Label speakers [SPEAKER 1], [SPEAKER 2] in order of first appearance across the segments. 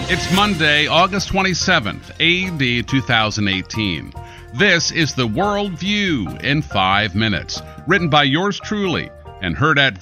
[SPEAKER 1] It's Monday, August 27th, A.D. 2018. This is The World View in 5 minutes, written by yours truly and heard at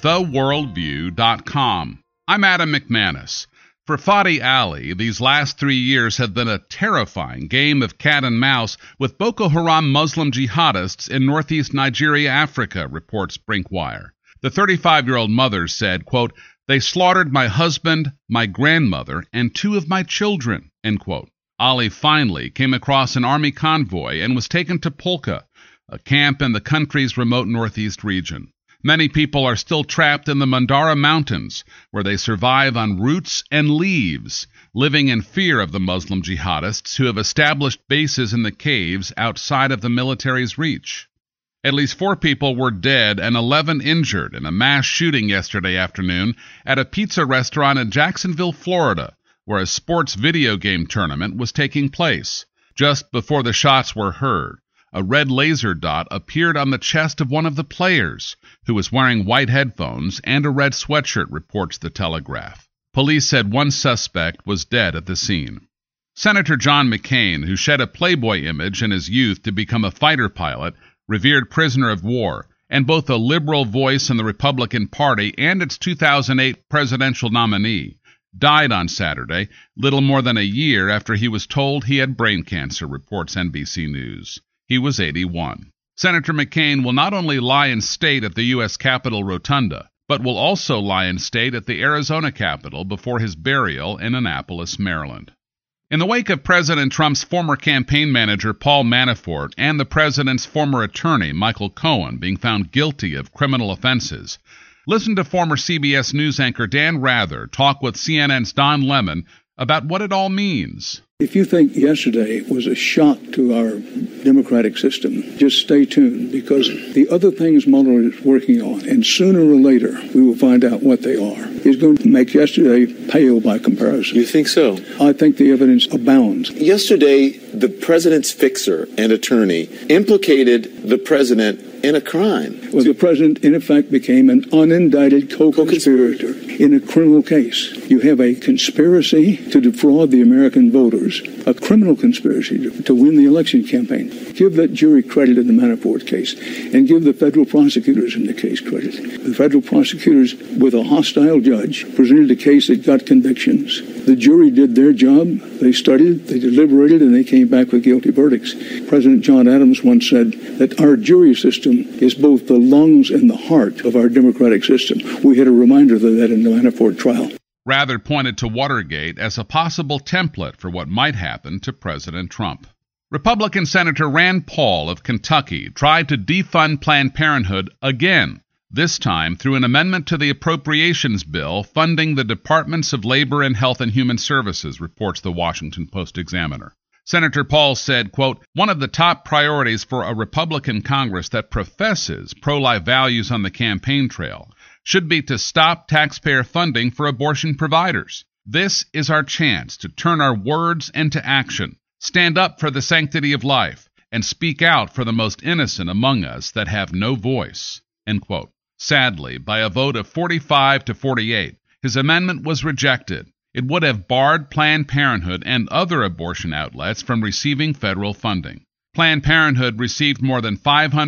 [SPEAKER 1] theworldview.com. I'm Adam McManus. For Fadi Ali, these last 3 years have been a terrifying game of cat and mouse with Boko Haram Muslim jihadists in northeast Nigeria, Africa, reports Brinkwire. The 35-year-old mother said, quote, "They slaughtered my husband, my grandmother, and 2 of my children," end quote. Ali finally came across an army convoy and was taken to Polka, a camp in the country's remote northeast region. Many people are still trapped in the Mandara Mountains, where they survive on roots and leaves, living in fear of the Muslim jihadists who have established bases in the caves outside of the military's reach. At least 4 people were dead and 11 injured in a mass shooting yesterday afternoon at a pizza restaurant in Jacksonville, Florida, where a sports video game tournament was taking place. Just before the shots were heard, a red laser dot appeared on the chest of one of the players, who was wearing white headphones and a red sweatshirt, reports The Telegraph. Police said 1 suspect was dead at the scene. Senator John McCain, who shed a Playboy image in his youth to become a fighter pilot, revered prisoner of war, and both a liberal voice in the Republican Party and its 2008 presidential nominee, died on Saturday, little more than a year after he was told he had brain cancer, reports NBC News. He was 81. Senator McCain will not only lie in state at the U.S. Capitol Rotunda, but will also lie in state at the Arizona Capitol before his burial in Annapolis, Maryland. In the wake of President Trump's former campaign manager Paul Manafort and the president's former attorney Michael Cohen being found guilty of criminal offenses, listen to former CBS News anchor Dan Rather talk with CNN's Don Lemon about what it all means.
[SPEAKER 2] If you think yesterday was a shock to our democratic system, just stay tuned, because the other things Mueller is working on, and sooner or later we will find out what they are, is going to make yesterday pale by comparison.
[SPEAKER 3] You think so?
[SPEAKER 2] I think the evidence abounds.
[SPEAKER 3] Yesterday, the president's fixer and attorney implicated the president in a crime.
[SPEAKER 2] Well, the president, in effect, became an unindicted co-conspirator in a criminal case. You have a conspiracy to defraud the American voters, a criminal conspiracy to win the election campaign. Give that jury credit in the Manafort case, and give the federal prosecutors in the case credit. The federal prosecutors, with a hostile judge, presented a case that got convictions. The jury did their job. They studied, they deliberated, and they came back with guilty verdicts. President John Adams once said that our jury system is both the lungs and the heart of our democratic system. We had a reminder of that in the Manafort trial.
[SPEAKER 1] Rather pointed to Watergate as a possible template for what might happen to President Trump. Republican Senator Rand Paul of Kentucky tried to defund Planned Parenthood again, this time through an amendment to the appropriations bill funding the Departments of Labor and Health and Human Services, reports the Washington Post-Examiner. Senator Paul said, quote, "One of the top priorities for a Republican Congress that professes pro-life values on the campaign trail should be to stop taxpayer funding for abortion providers. This is our chance to turn our words into action, stand up for the sanctity of life, and speak out for the most innocent among us that have no voice," end quote. Sadly, by a vote of 45 to 48, his amendment was rejected. It would have barred Planned Parenthood and other abortion outlets from receiving federal funding. Planned Parenthood received more than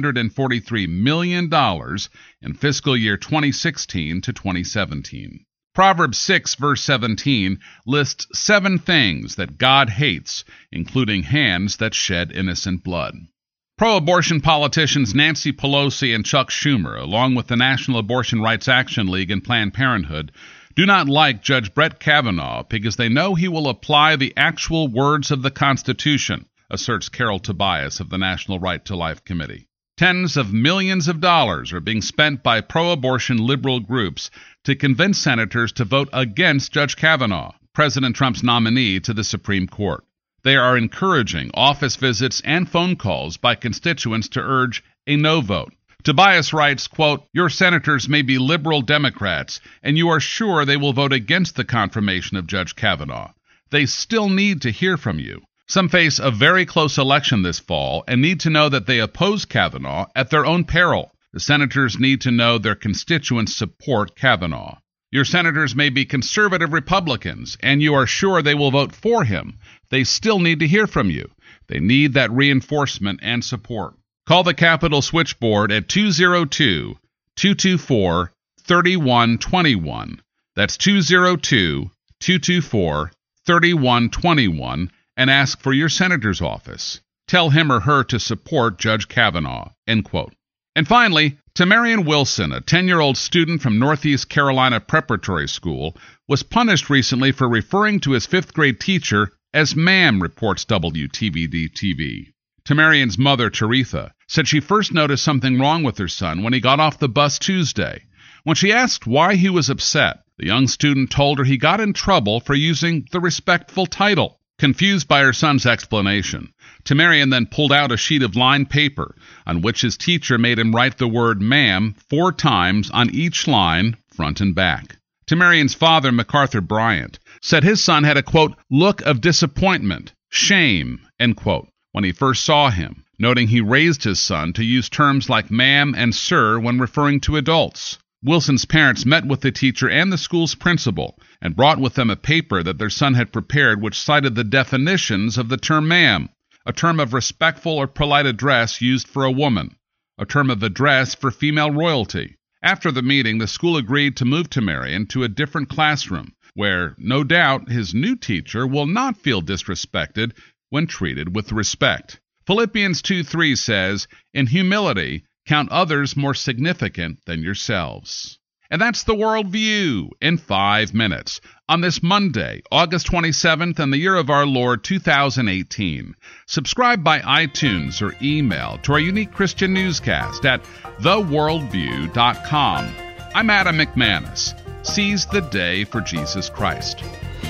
[SPEAKER 1] $543 million in fiscal year 2016 to 2017. Proverbs 6, verse 17, lists 7 things that God hates, including hands that shed innocent blood. Pro-abortion politicians Nancy Pelosi and Chuck Schumer, along with the National Abortion Rights Action League and Planned Parenthood, do not like Judge Brett Kavanaugh because they know he will apply the actual words of the Constitution, asserts Carol Tobias of the National Right to Life Committee. Tens of millions of dollars are being spent by pro-abortion liberal groups to convince senators to vote against Judge Kavanaugh, President Trump's nominee to the Supreme Court. They are encouraging office visits and phone calls by constituents to urge a no vote. Tobias writes, quote, "Your senators may be liberal Democrats, and you are sure they will vote against the confirmation of Judge Kavanaugh. They still need to hear from you. Some face a very close election this fall and need to know that they oppose Kavanaugh at their own peril. The senators need to know their constituents support Kavanaugh." Your senators may be conservative Republicans, and you are sure they will vote for him. They still need to hear from you. They need that reinforcement and support. Call the Capitol switchboard at 202-224-3121. That's 202-224-3121 and ask for your senator's office. Tell him or her to support Judge Kavanaugh, end quote. And finally, Tamarian Wilson, a 10-year-old student from Northeast Carolina Preparatory School, was punished recently for referring to his 5th grade teacher as ma'am, reports WTVD-TV. Tamarian's mother, Taretha, said she first noticed something wrong with her son when he got off the bus Tuesday. When she asked why he was upset, the young student told her he got in trouble for using the respectful title. Confused by her son's explanation, Tamarian then pulled out a sheet of lined paper on which his teacher made him write the word ma'am 4 times on each line, front and back. Tamarian's father, MacArthur Bryant, said his son had a, quote, look of disappointment, shame, end quote, when he first saw him, noting he raised his son to use terms like ma'am and sir when referring to adults. Wilson's parents met with the teacher and the school's principal and brought with them a paper that their son had prepared which cited the definitions of the term ma'am, a term of respectful or polite address used for a woman, a term of address for female royalty. After the meeting, the school agreed to move Tamarian to a different classroom where, no doubt, his new teacher will not feel disrespected when treated with respect. Philippians 2:3 says, in humility, count others more significant than yourselves. And that's the World View in 5 minutes on this Monday, August 27th, in the year of our Lord 2018. Subscribe by iTunes or email to our unique Christian newscast at theworldview.com. I'm Adam McManus. Seize the day for Jesus Christ.